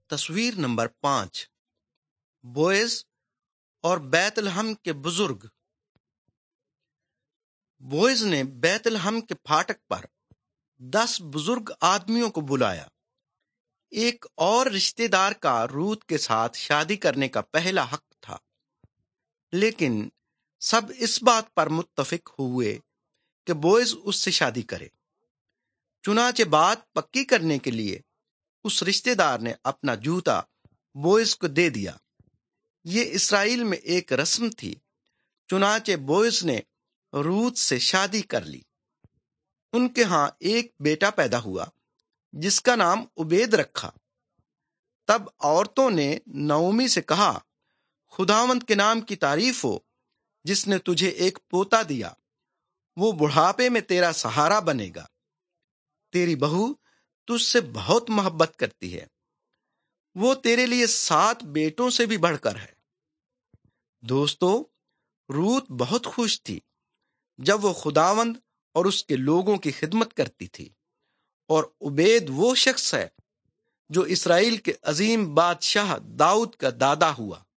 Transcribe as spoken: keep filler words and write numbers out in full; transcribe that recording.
تصویر نمبر پانچ، بوئز اور بیت لحم کے بزرگ۔ بوئز نے بیت لحم کے پھاٹک پر دس بزرگ آدمیوں کو بلایا۔ ایک اور رشتہ دار کا روت کے ساتھ شادی کرنے کا پہلا حق تھا، لیکن سب اس بات پر متفق ہوئے کہ بوئز اس سے شادی کرے۔ چنانچہ بات پکی کرنے کے لیے اس رشتہ دار نے اپنا جوتا بوئز کو دے دیا۔ یہ اسرائیل میں ایک رسم تھی۔ چنانچہ بوئز نے روت سے شادی کر لی۔ ان کے ہاں ایک بیٹا پیدا ہوا جس کا نام عبید رکھا۔ تب عورتوں نے نعومی سے کہا، خداوند کے نام کی تعریف ہو جس نے تجھے ایک پوتا دیا۔ وہ بڑھاپے میں تیرا سہارا بنے گا۔ تیری بہو تجھ سے بہت محبت کرتی ہے، وہ تیرے لیے سات بیٹوں سے بھی بڑھ کر ہے۔ دوستو، روت بہت خوش تھی جب وہ خداوند اور اس کے لوگوں کی خدمت کرتی تھی، اور عبید وہ شخص ہے جو اسرائیل کے عظیم بادشاہ داؤد کا دادا ہوا۔